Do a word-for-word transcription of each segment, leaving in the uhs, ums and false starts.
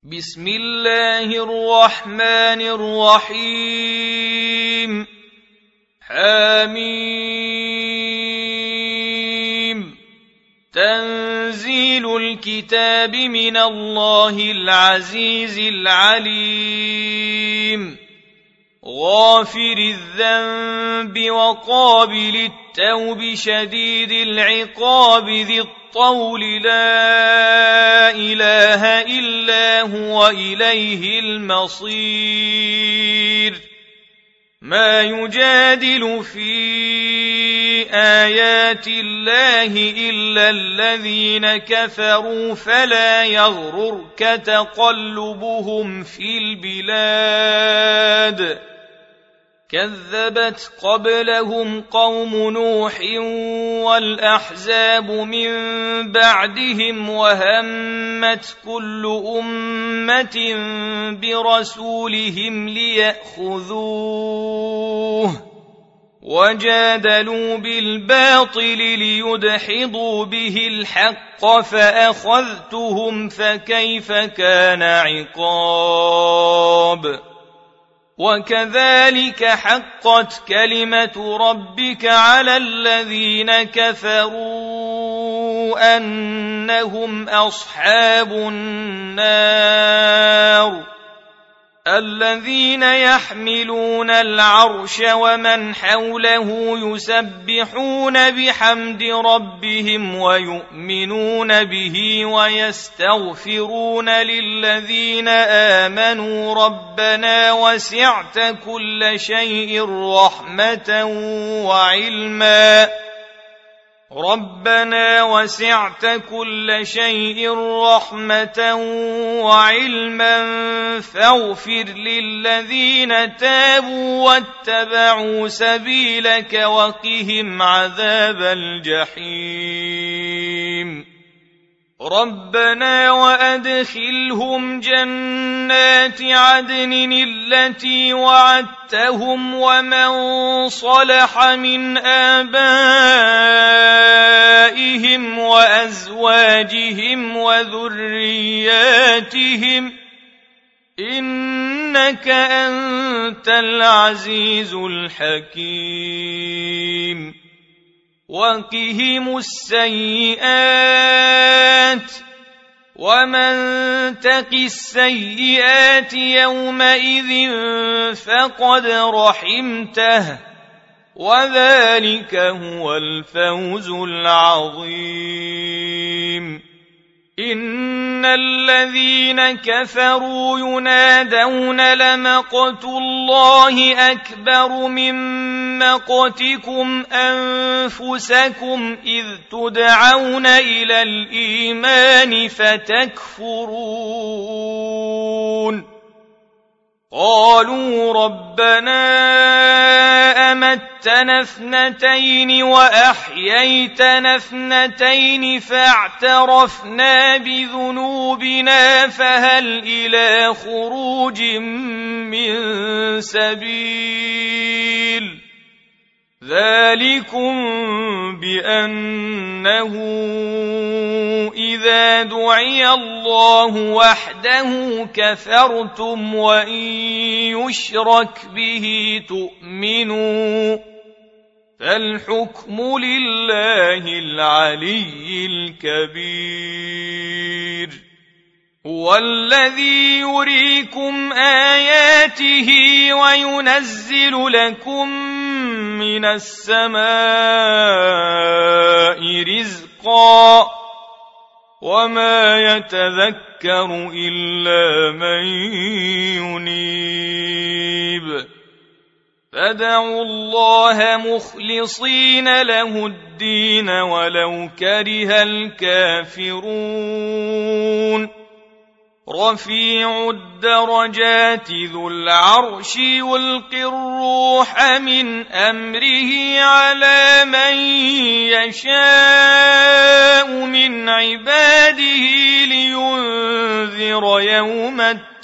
بسم الله الرحمن الرحيم حميم تنزيل الكتاب من الله العزيز العليم غافر الذنب وقابل التوب شديد العقاب ذي الطول لا إله إلا هو إليه المصير ما يجادل في آيات الله إلا الذين كفروا فلا يغررك تقلبهم في البلاد كذبت قبلهم قوم نوح والأحزاب من بعدهم وهمت كل أمة برسولهم ليأخذوه وجادلوا بالباطل ليدحضوا به الحق فأخذتهم فكيف كان عقاب وكذلك حقت كلمة ربك على الذين كفروا أنهم أصحاب النار الذين يحملون العرش ومن حوله يسبحون بحمد ربهم ويؤمنون به ويستغفرون للذين آمنوا ربنا وسعت كل شيء رحمة وعلما ربنا وسعت كل شيء رحمة وعلما فاغفر للذين تابوا واتبعوا سبيلك وقهم عذاب الجحيم ربنا وأدخلهم جنات عدن التي وعدتهم ومن صلح من آبائهم وأزواجهم وذرياتهم إنك أنت العزيز الحكيم وقهم السيئات ومن تق السيئات يومئذ فقد رحمته وذلك هو الفوز العظيم إن الذين كفروا ينادون لمقت الله أكبر من مقتكم أنفسكم إذ تدعون إلى الإيمان فتكفرون قالوا ربنا أمتنا اثنتين وأحييتنا اثنتين فاعترفنا بذنوبنا فهل إلى خروج من سبيل ذلكم بأنه إذا دعي الله وحده كفرتم وإن يشرك به تؤمنوا فالحكم لله العلي الكبير هو الذي يريكم آياته وينزل لكم من السماء رزقا وما يتذكر إلا من ينيب فادعوا الله مخلصين له الدين ولو كره الكافرون رفيع الدرجات ذو العرش يلقي الروح من أمره على من يشاء من عباده لينذر يوم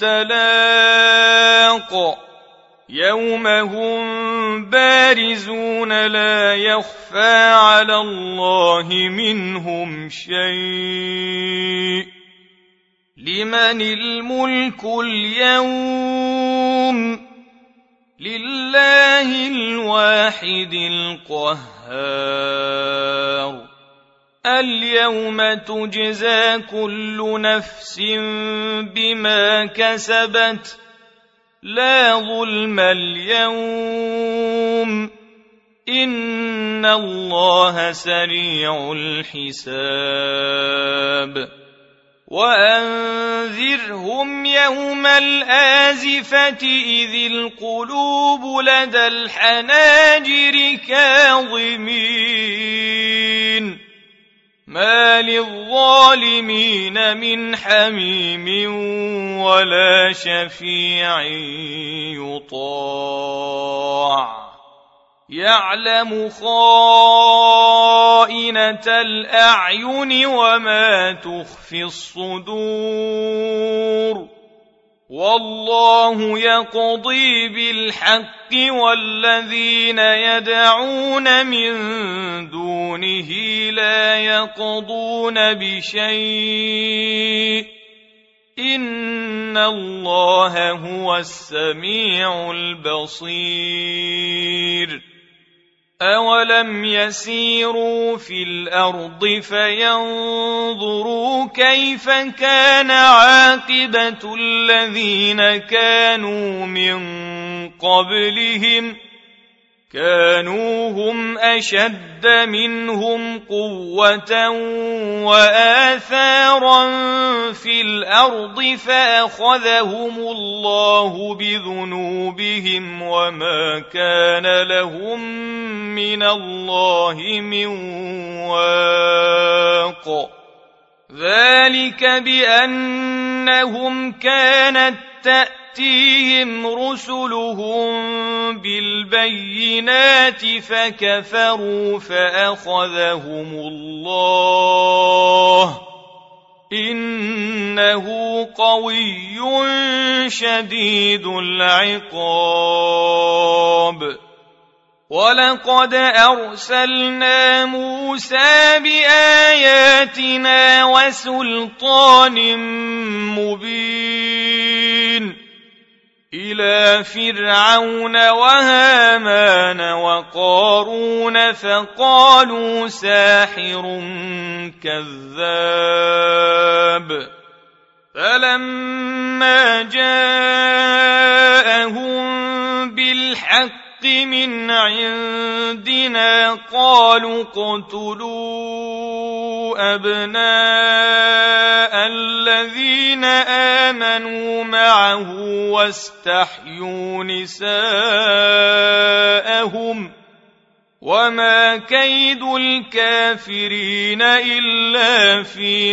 التلاق يوم هم بارزون لا يخفى على الله منهم شيء لمن الملك اليوم لله الواحد القهار اليوم تجزى كل نفس بما كسبت لا ظلم اليوم إن الله سريع الحساب وأنذرهم يوم الآزفة إذ القلوب لدى الحناجر كاظمين ما للظالمين من حميم ولا شفيع يطاع يعلم خائنة الأعين وما تخفي الصدور والله يقضي بالحق والذين يدعون من دونه لا يقضون بشيء إن الله هو السميع البصير أولم يسيروا في الأرض فينظروا كيف كان عاقبة الذين كانوا من قبلهم كانوا هم أشد منهم قوة وآثارا في الأرض فأخذهم الله بذنوبهم وما كان لهم من الله من واق ذلك بأنهم كانت تأتيهم رسلهم بالبينات فكفروا فأخذهم الله إنه قوي شديد العقاب ولقد أرسلنا موسى بآياتنا وسلطان مبين إلى فرعون وهامان وقارون فقالوا ساحر كذاب فلما جاءهم بالحق من عندنا قالوا اقتلوا أبناء الذين آمنوا معه واستحيوا نساءهم وما كيد الكافرين إلا في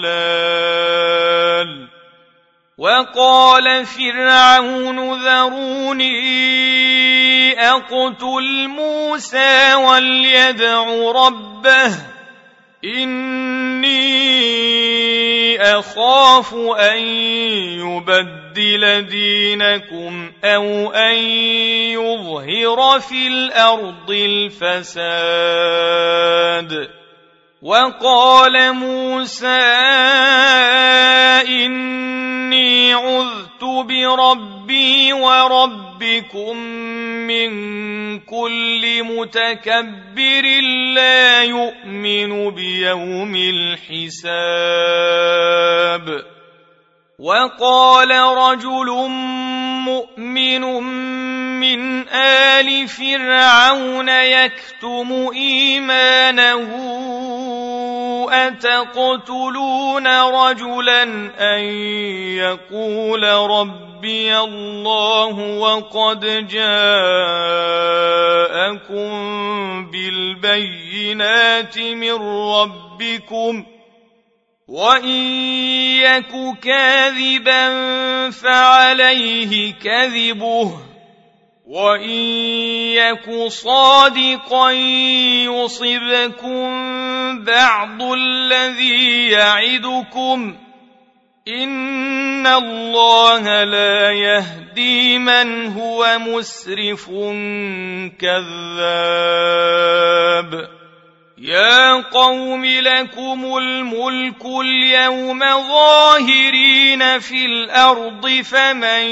ضلال وقال فرعون ذروني أقتل موسى وليدع ربه إني أخاف أن يبدل دينكم أو أن يظهر في الأرض الفساد وقال موسى إني عذت بربي وربكم من كل متكبر لا يؤمن بيوم الحساب وقال رجل مؤمن من آل فرعون يكتم إيمانه أتقتلون رجلا أن يقول ربي الله وقد جاءكم بالبينات من ربكم وإن يك كاذبا فعليه كذبه وإن يك صادقا يصبكم بعض الذي يعدكم إن الله لا يهدي من هو مسرف كذاب يا قوم لكم الملك اليوم ظاهرين في الأرض فمن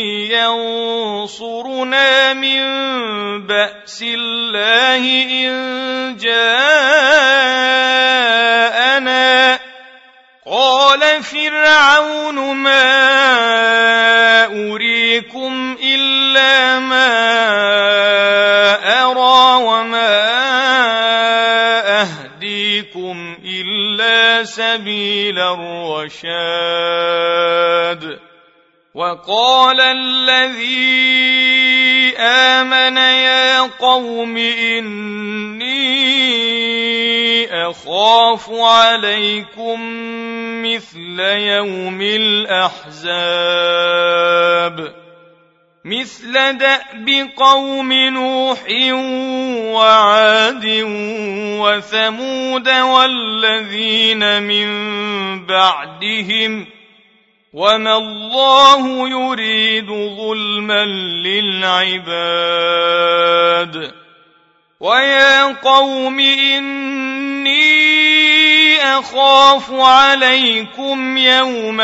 ينصرنا من بأس الله إن جاءنا قال فرعون ما أريكم إلا ما أرى وما أهديكم إلا سبيل الرشاد وقال الذي آمن يا قوم إني أخاف عليكم مثل يوم الأحزاب مثل دأب قوم نوح وعاد وثمود والذين من بعدهم وما الله يريد ظلما للعباد ويا قوم إني أخاف عليكم يوم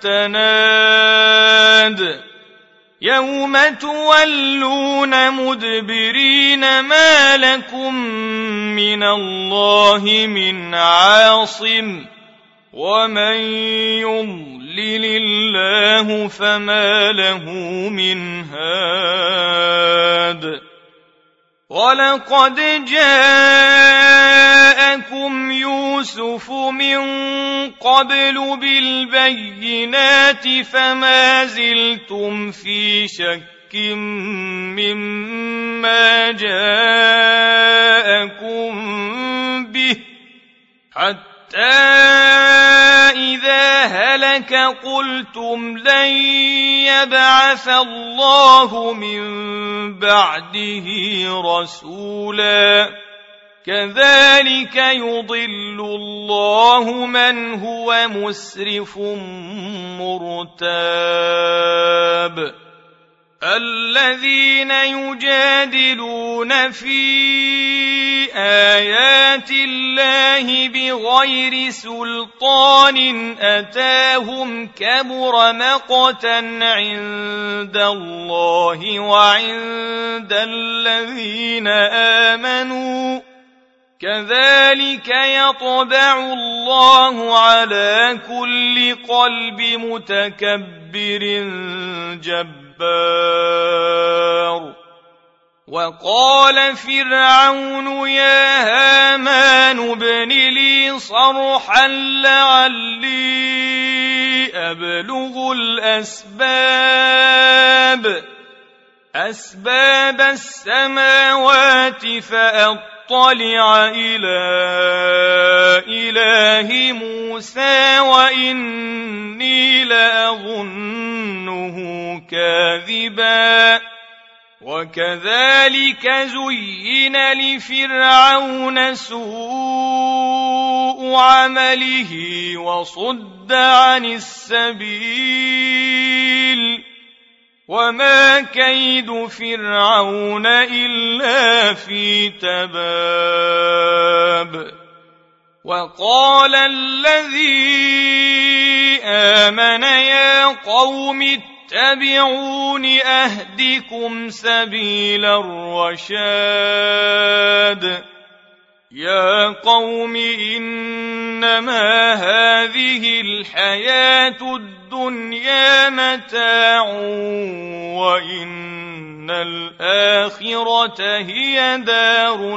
التناد يوم تولون مدبرين ما لكم من الله من عاصم ومن يضلل الله فما له من هاد ولقد جاءكم يوسف من قبل بالبينات فما زلتم في شك مما جاءكم به حتى إذا هلك قلتم لن يبعث الله من بعده رسولا كذلك يضل الله من هو مسرف مرتاب الذين يجادلون في آيات الله بغير سلطان أتاهم كبر مقتا عند الله وعند الذين آمنوا كذلك يطبع الله على كل قلب متكبر جبار وقال فرعون يا هامان ابن لي صرحا لعلي أبلغ الأسباب أسباب السماوات فأطلع إلى إله موسى وإني لأظنه كاذبا وكذلك زين لفرعون سوء عمله وصد عن السبيل وما كيد فرعون إلا في تباب وقال الذي آمن يا قوم اتبعون أهدكم سبيل الرشاد يا قوم إنما هذه الحياة الدنيا متاع وإن الآخرة هي دار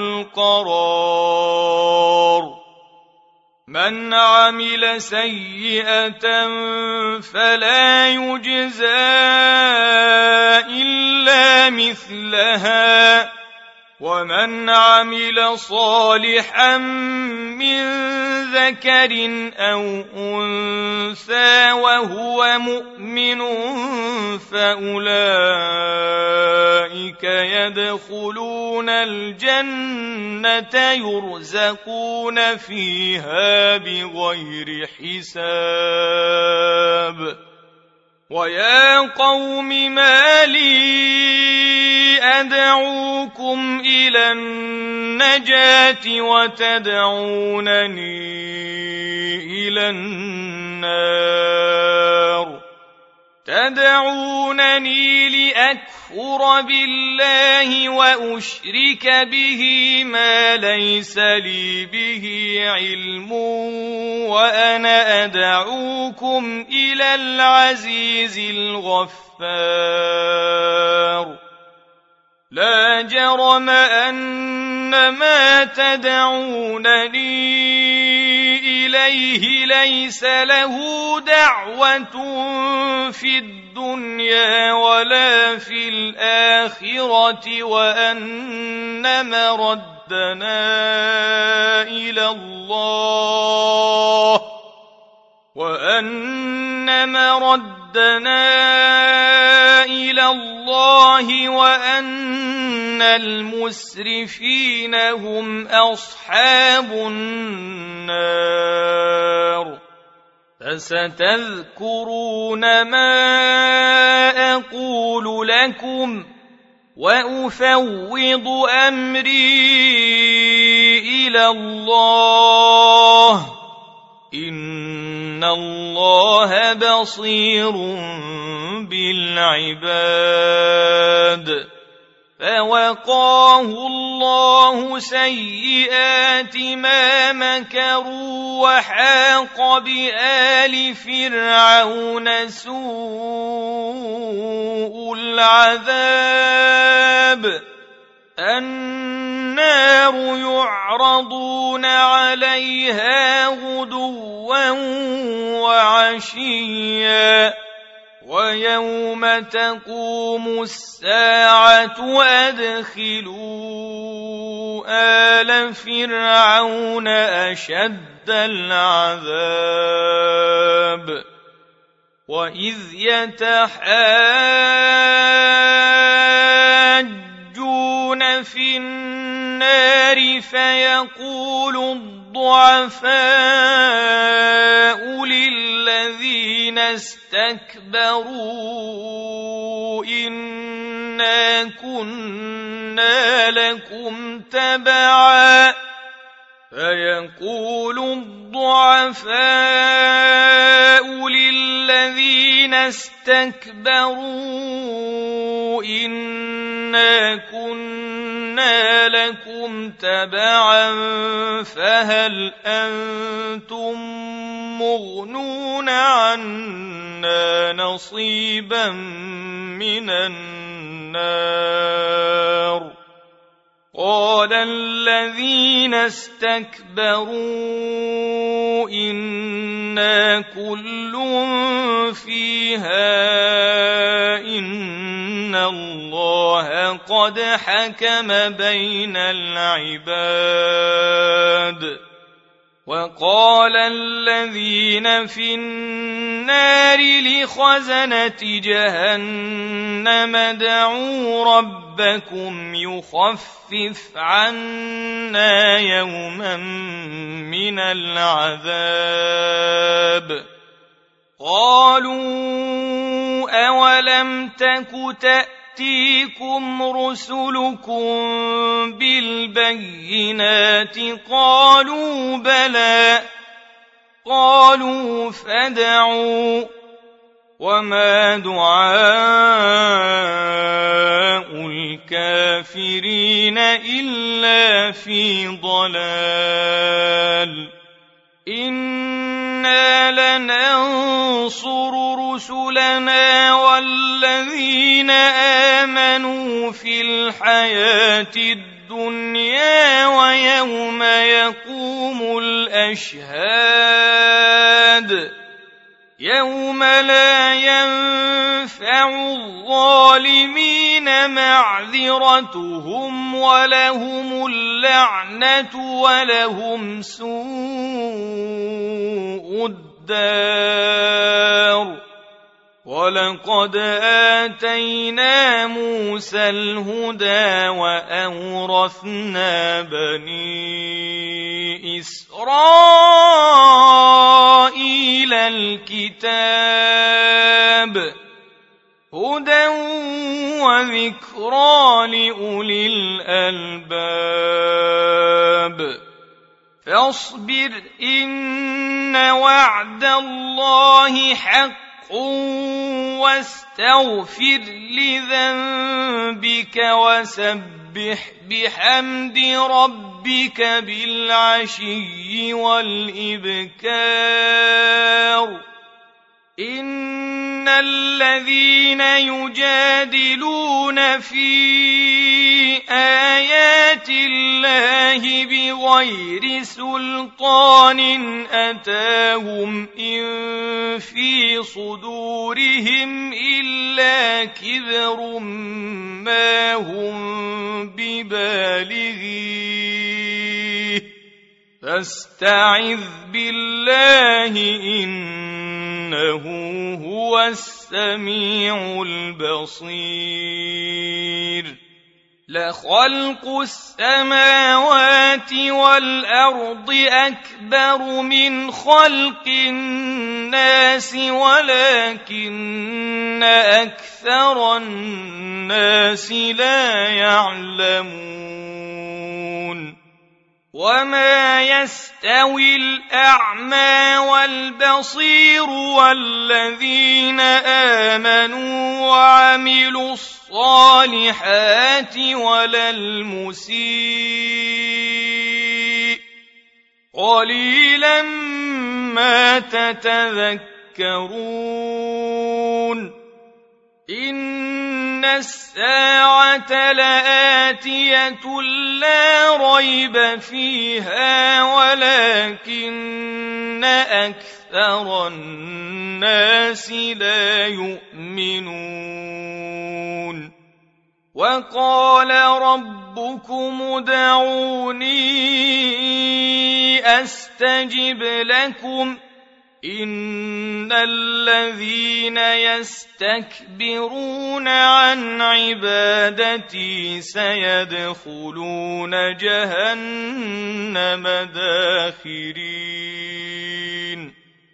القرار من عمل سيئة فلا يجزى إلا مثلها ومن عمل صالحا من ذكر أو أنثى وهو مؤمن فأولئك يدخلون الجنة يرزقون فيها بغير حساب ويا قوم ما لي أدعوكم إلى النجاة وتدعونني إلى النار تدعونني لأكفر بالله وأشرك به ما ليس لي به علم وأنا أدعوكم إلى العزيز الغفار لا جرم أن ما تدعونني إليه ليس له دعوة في الدنيا ولا في الآخرة وأن مردنا إلى الله وأن مردنا إلى الله وأن المسرفين هم أصحاب النار فستذكرون ما أقول لكم وأفوض أمري إلى الله إن الله بصير بالعباد فوقاه الله سيئات ما مكروا وحاق بآل فرعون سوء العذاب النار يعرضون عليها غدوا وعشيا ويوم تقوم الساعة أدخلوا آل فرعون أشد العذاب وإذ يتحاجون في النار فيقول الضعفاء للذين استكبروا إنا كنا لكم تبعا فيقول الضعفاء للذين استكبروا إنا كنا لكم تبعا فهل أنتم مغنون عنا نصيبا من النار قال الذين استكبروا إنا كل فيها إن الله قد حكم بين العباد وقال الذين في النار لخزنة جهنم ادعوا ربكم يخفف عنا يوما من العذاب قالوا أولم تك تأتيكم رسلكم بالبينات قالوا بلى قالوا فادعوا وما دعاء الكافرين إلا في ضلال إنا لننصر رسلنا والذين آمنوا في الحياة الدنيا ويوم يقوم الأشهاد يوم لا ينفع الظالمين معذرتهم ولهم اللعنة ولهم سوء الدار ولقد آتينا موسى الهدى وأورثنا بني إسرائيل الكتاب هدى وذكرى لأولي الألباب فاصبر إن وعد الله حق واستغفر لذنبك وسبح بحمد ربك بالعشي والإبكار إن الذين يجادلون في آيات الله بغير سلطان أتاهم إن في صدورهم إلا كبر ما هم ببالغيه فاستعذ بالله إنه هو السميع البصير لخلق السماوات والأرض أكبر من خلق الناس ولكن أكثر الناس لا يعلمون وما يستوي الأعمى والبصير والذين آمنوا وعملوا الصالحات ولا المسيء قليلا ما تتذكرون إن الساعة لآتية لا ريب فيها ولكن أكثر الناس لا يؤمنون وقال ربكم ادعوني أستجب لكم إن الذين يستكبرون عن عبادتي سيدخلون جهنم داخرين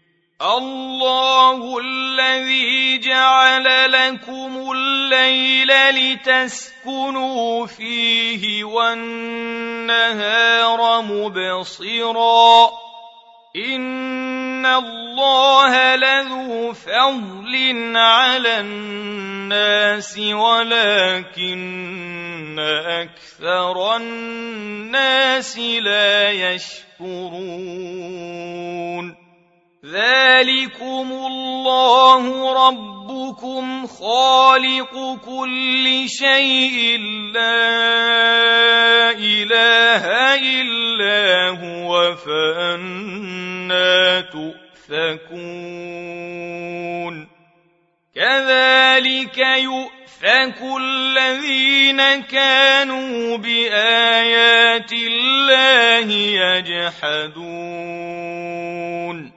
الله الذي جعل لكم الليل لتسكنوا فيه والنهار مبصراً إن الله لذو فضل على الناس ولكن أكثر الناس لا يشكرون ذلكم الله ربكم خالق كل شيء لا إله إلا هو فأنى تؤفكون كذلك يؤفك الذين كانوا بآيات الله يجحدون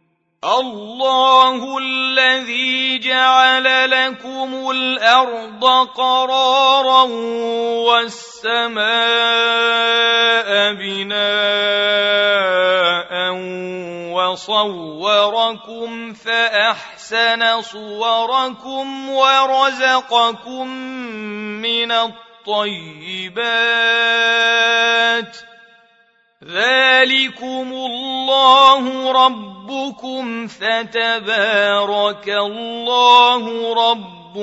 الله الذي جعل لكم الأرض قرارا والسماء بناء وصوركم فأحسن صوركم ورزقكم من الطيبات ذلكم الله ربكم فتبارك الله رب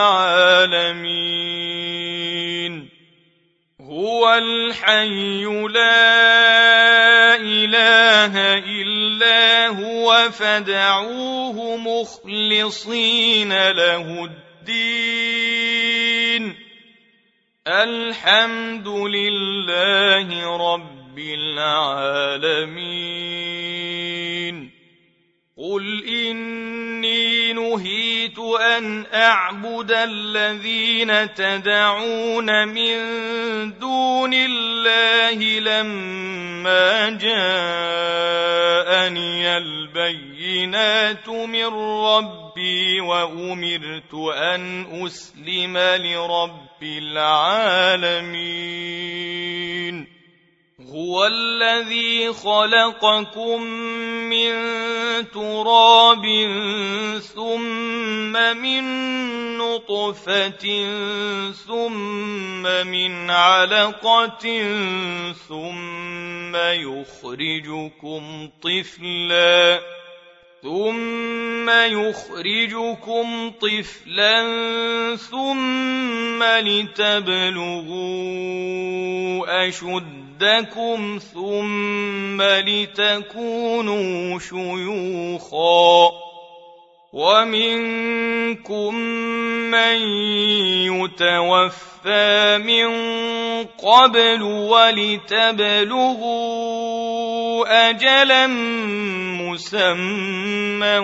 العالمين هو الحي لا إله إلا هو فادعوه مخلصين له الدين الحمد لله رب العالمين قل إني نهيت أن أعبد الذين تدعون من دون الله لما جاءني البينات من ربي وأمرت أن أسلم لرب العالمين هو الذي خلقكم من تراب ثم من نطفة ثم من علقة ثم يخرجكم طفلا ثم يخرجكم طفلا ثم لتبلغوا أشدكم ثم لتكونوا شيوخا ومنكم من يتوفى من قبل ولتبلغوا أجلا مسمى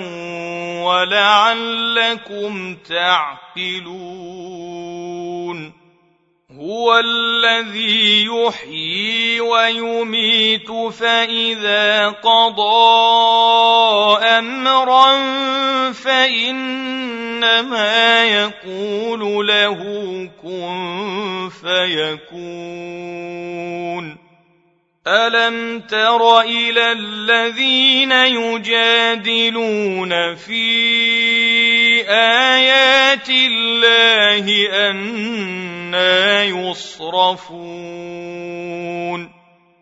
ولعلكم تعقلون هو الذي يحيي ويميت فإذا قضى أمرا فإنما يقول له كن فيكون ألم تر إلى الذين يجادلون في آيات الله أنى يصرفون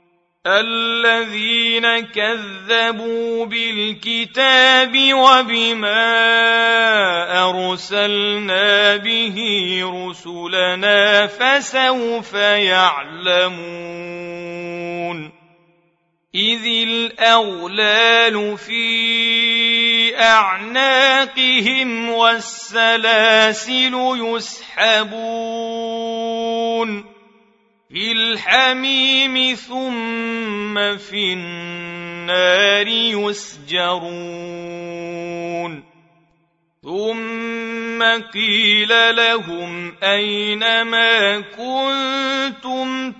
الذين كذبوا بالكتاب وبما أرسلنا به رسلنا فسوف يعلمون إذ الأغلال في أعناقهم والسلاسل يسحبون في الحميم ثم في النار يسجرون ثم قيل لهم أين ما كنتم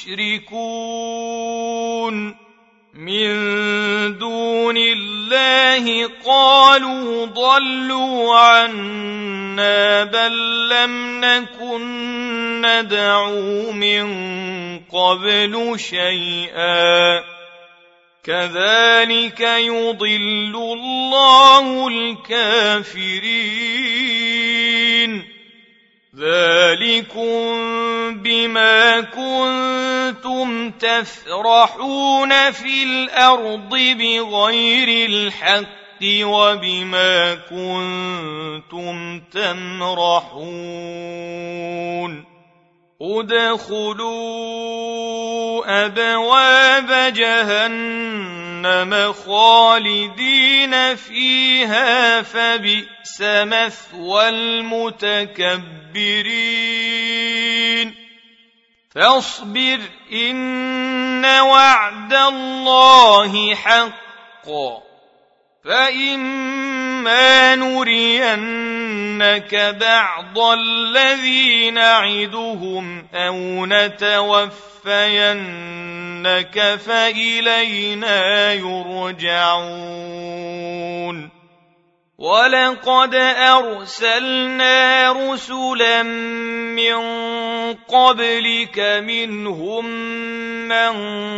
تشركون من دون الله قالوا ضلوا عنا بل لم نكن ندعو من قبل شيئا كذلك يضل الله الكافرين ذلكم بما كنتم تفرحون في الأرض بغير الحق وبما كنتم تمرحون ادخلوا أبواب جهنم خالدين فيها فبئس مثوى المتكبرين فاصبر إن وعد الله حق فإما نرينك بعض الذي نعدهم أو نتوفينك فإلينا يرجعون ولقد أرسلنا رسلا من قبلك منهم من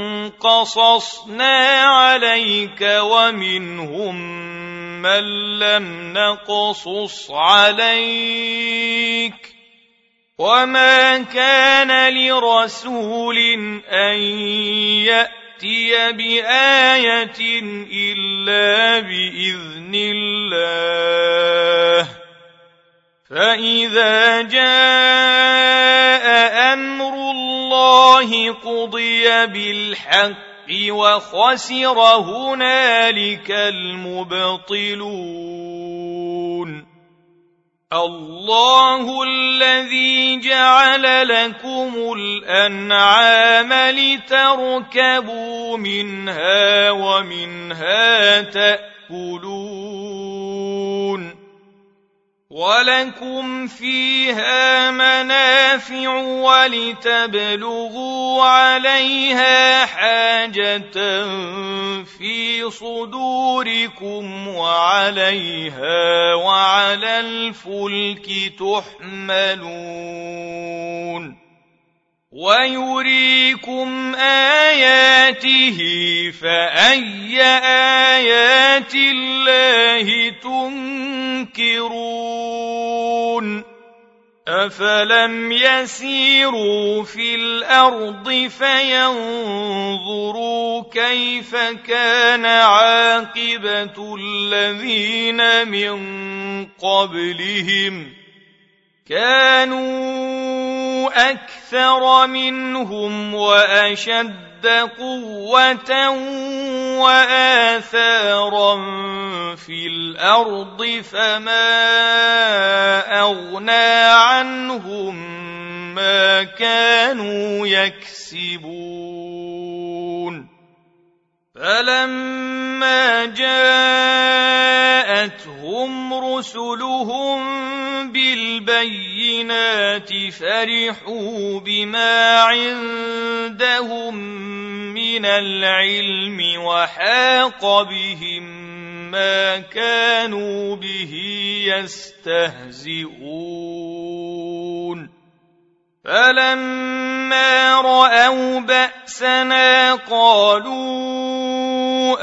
قصصنا عليك ومنهم من لم نقصص عليك وما كان لرسول أن يأتي بآية إلا بإذن الله فإذا جاء أمر الله قضي بالحق وخسر هنالك المبطلون الله الذي جعل لكم الأنعام لتركبوا منها ومنها تأكلون ولكم فيها منافع ولتبلغوا عليها حاجة في صدوركم وعليها وعلى الفلك تحملون ويريكم آياته فأي آيات الله تنكرون أفلم يسيروا في الأرض فينظروا كيف كان عاقبة الذين من قبلهم كانوا أكثر منهم وأشد قوة وآثارا في الأرض فما أغنى عنهم ما كانوا يكسبون فلما جاءتهم رسلهم بالبينات فرحوا بما عندهم من العلم وحاق بهم ما كانوا به يستهزئون فلما رأوا بأسنا قالوا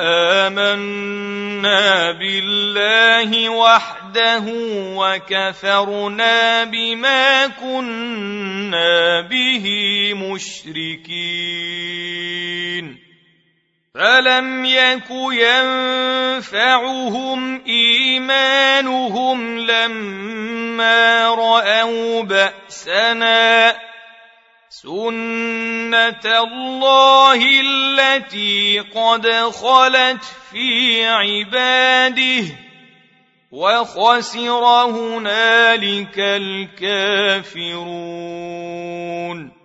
آمنا بالله وحده وكفرنا بما كنا به مشركين فلم يك ينفعهم إيمانهم لما رأوا بأسنا سنة الله التي قد خلت في عباده وخسر هنالك الكافرون